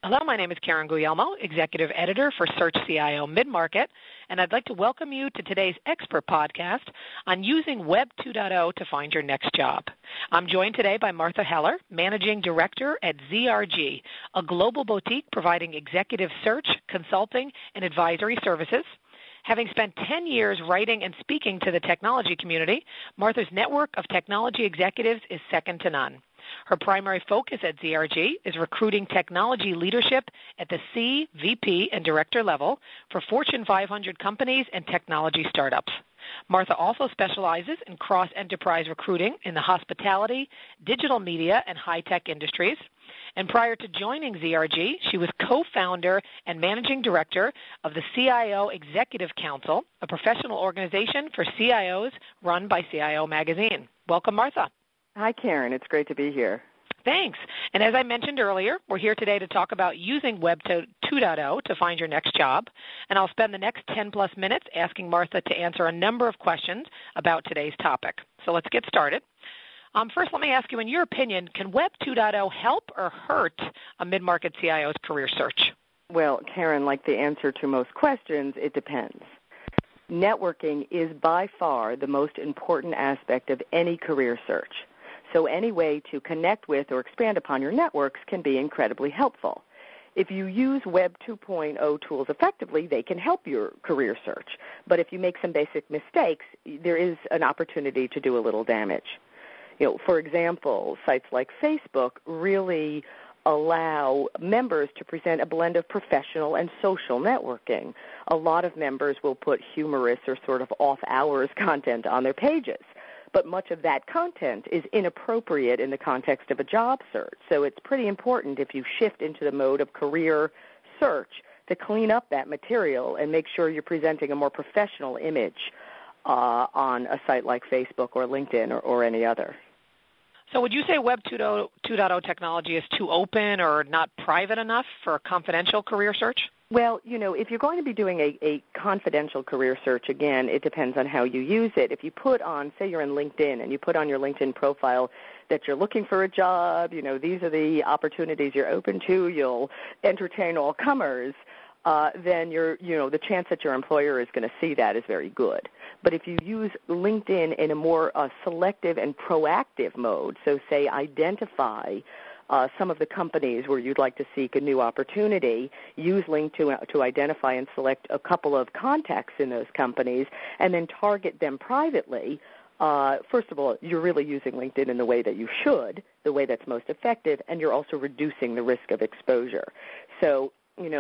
Hello, my name is Karen Guglielmo, Executive Editor for Search CIO Mid-Market, and I'd like to welcome you to today's expert podcast on using Web 2.0 to find your next job. I'm joined today by Martha Heller, Managing Director at ZRG, a global boutique providing executive search, consulting, and advisory services. Having spent 10 years writing and speaking to the technology community, Martha's network of technology executives is second to none. Her primary focus at ZRG is recruiting technology leadership at the C, VP, and director level for Fortune 500 companies and technology startups. Martha also specializes in cross-enterprise recruiting in the hospitality, digital media, and high-tech industries. And prior to joining ZRG, she was co-founder and managing director of the CIO Executive Council, a professional organization for CIOs run by CIO Magazine. Welcome, Martha. Hi, Karen. It's great to be here. Thanks. And as I mentioned earlier, we're here today to talk about using Web 2.0 to find your next job. And I'll spend the next 10-plus minutes asking Martha to answer a number of questions about today's topic. So let's get started. First, let me ask you, in your opinion, can Web 2.0 help or hurt a mid-market CIO's career search? Well, Karen, like the answer to most questions, it depends. Networking is by far the most important aspect of any career search. So any way to connect with or expand upon your networks can be incredibly helpful. If you use Web 2.0 tools effectively, they can help your career search. But if you make some basic mistakes, there is an opportunity to do a little damage. For example, sites like Facebook really allow members to present a blend of professional and social networking. A lot of members will put humorous or sort of off-hours content on their pages. But much of that content is inappropriate in the context of a job search. So it's pretty important, if you shift into the mode of career search, to clean up that material and make sure you're presenting a more professional image on a site like Facebook or LinkedIn or any other. So would you say Web 2.0 technology is too open or not private enough for a confidential career search? Well, if you're going to be doing a confidential career search, again, it depends on how you use it. If you put on, say you're in LinkedIn, and you put on your LinkedIn profile that you're looking for a job, these are the opportunities you're open to, you'll entertain all comers, then the chance that your employer is going to see that is very good. But if you use LinkedIn in a more selective and proactive mode, so say identify some of the companies where you'd like to seek a new opportunity, use LinkedIn to identify and select a couple of contacts in those companies, and then target them privately. First of all, you're really using LinkedIn in the way that you should, the way that's most effective, and you're also reducing the risk of exposure. So,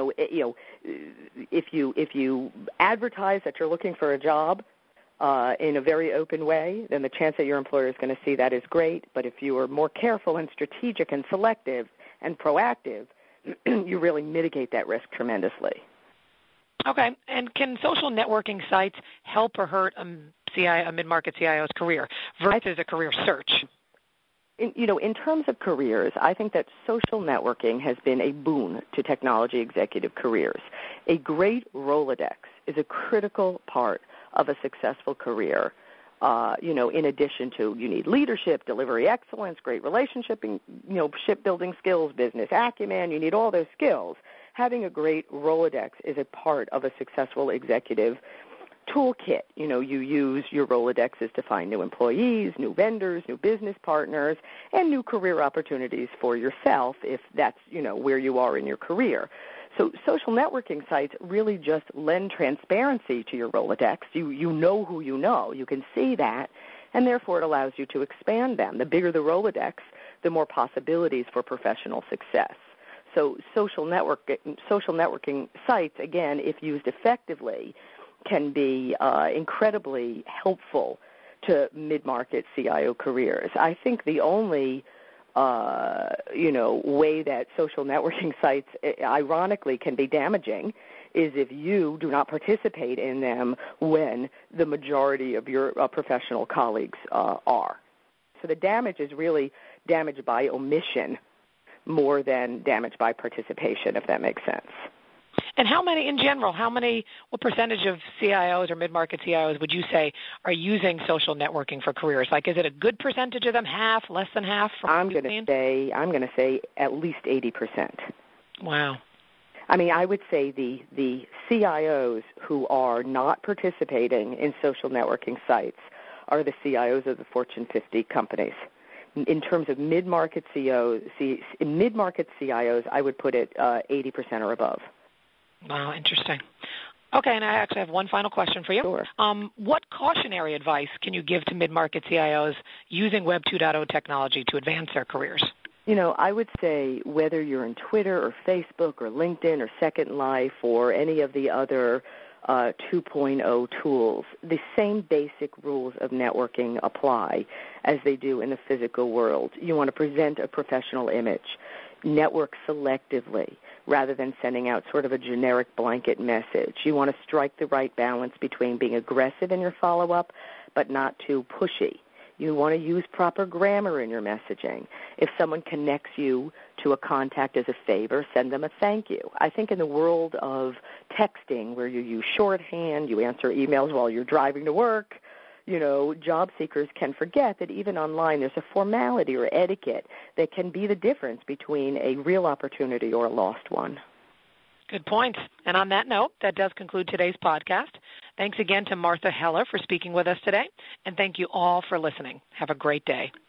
if you advertise that you're looking for a job in a very open way, then the chance that your employer is going to see that is great. But if you are more careful and strategic and selective and proactive, you really mitigate that risk tremendously. Okay. And can social networking sites help or hurt a mid-market CIO's career versus a career search? In terms of careers, I think that social networking has been a boon to technology executive careers. A great Rolodex is a critical part of a successful career. In addition to, you need leadership, delivery excellence, great relationship, shipbuilding skills, business acumen. You need all those skills. Having a great Rolodex is a part of a successful executive toolkit. You use your Rolodexes to find new employees, new vendors, new business partners, and new career opportunities for yourself if that's, where you are in your career. So social networking sites really just lend transparency to your Rolodex. You know who you know. You can see that, and therefore it allows you to expand them. The bigger the Rolodex, the more possibilities for professional success. So social networking sites, again, if used effectively, can be incredibly helpful to mid-market CIO careers. I think the only way that social networking sites, ironically, can be damaging is if you do not participate in them when the majority of your professional colleagues are. So the damage is really damage by omission more than damage by participation, if that makes sense. And what percentage of CIOs or mid-market CIOs would you say are using social networking for careers? Like, is it a good percentage of them, half, less than half? I'm going to say at least 80%. Wow. I mean, I would say the CIOs who are not participating in social networking sites are the CIOs of the Fortune 50 companies. In terms of mid-market CIOs, I would put it 80% or above. Wow, interesting. Okay, and I actually have one final question for you. Sure. What cautionary advice can you give to mid-market CIOs using Web 2.0 technology to advance their careers? You know, I would say whether you're in Twitter or Facebook or LinkedIn or Second Life or any of the other 2.0 tools, the same basic rules of networking apply as they do in the physical world. You want to present a professional image, network selectively rather than sending out sort of a generic blanket message. You want to strike the right balance between being aggressive in your follow-up but not too pushy. You want to use proper grammar in your messaging. If someone connects you to a contact as a favor, send them a thank you. I think in the world of texting where you use shorthand, you answer emails while you're driving to work, you know, job seekers can forget that even online there's a formality or etiquette that can be the difference between a real opportunity or a lost one. Good point. And on that note, that does conclude today's podcast. Thanks again to Martha Heller for speaking with us today, and thank you all for listening. Have a great day.